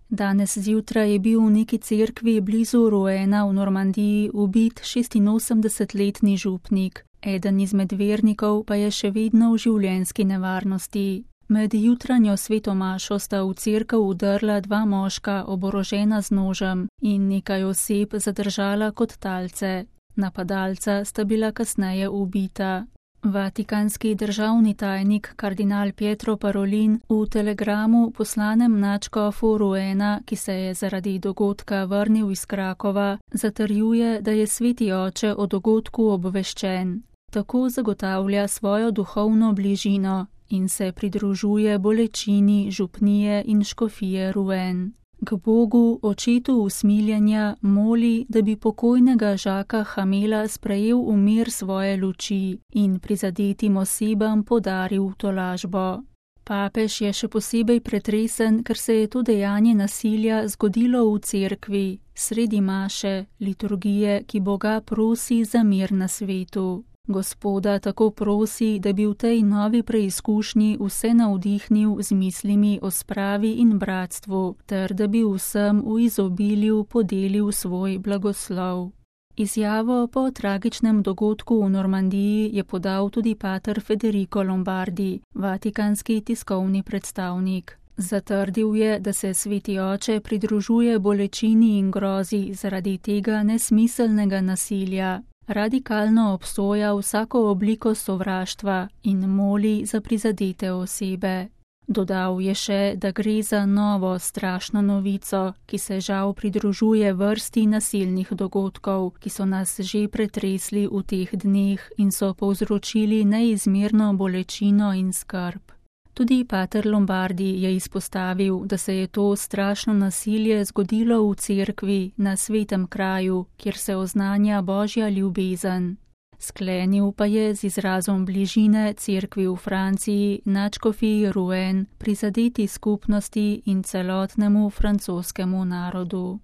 Danes zjutraj je bil v neki cerkvi blizu Rouena v Normandiji ubit 86-letni župnik, eden izmed vernikov pa je še vedno v življenjski nevarnosti. Med jutranjo svetomašo sta v cerkev vdrla dva moška, oborožena z nožem, in nekaj oseb zadržala kot talce. Napadalca sta bila kasneje ubita. Vatikanski državni tajnik kardinal Pietro Parolin v telegramu poslanem nadškofu Rouena, ki se je zaradi dogodka vrnil iz Krakova, zatrjuje, da je sveti oče o dogodku obveščen. Tako zagotavlja svojo duhovno bližino in se pridružuje bolečini župnije in škofije Rouen. K Bogu, očetu usmiljenja, moli, da bi pokojnega Žaka Hamela sprejel v mir svoje luči in prizadetim osebam podaril tolažbo. Papež je še posebej pretresen, ker se je to dejanje nasilja zgodilo v cerkvi, sredi maše, liturgije, ki Boga prosi za mir na svetu. Gospoda tako prosi, da bi v tej novi preizkušnji vse navdihnil z mislimi o spravi in bratstvu, ter da bi vsem v izobilju podelil svoj blagoslov. Izjavo po tragičnem dogodku v Normandiji je podal tudi pater Federico Lombardi, vatikanski tiskovni predstavnik. Zatrdil je, da se sveti oče pridružuje bolečini in grozi zaradi tega nesmiselnega nasilja. Radikalno obsoja vsako obliko sovraštva in moli za prizadete osebe. Dodal je še, da gre za novo strašno novico, ki se žal pridružuje vrsti nasilnih dogodkov, ki so nas že pretresli v teh dneh in so povzročili neizmerno bolečino in skrb. Tudi pater Lombardi je izpostavil, da se je to strašno nasilje zgodilo v cerkvi na svetem kraju, kjer se oznanja Božja ljubezen. Sklenil pa je z izrazom bližine cerkvi v Franciji, nadškofiji Rouen, prizadeti skupnosti in celotnemu francoskemu narodu.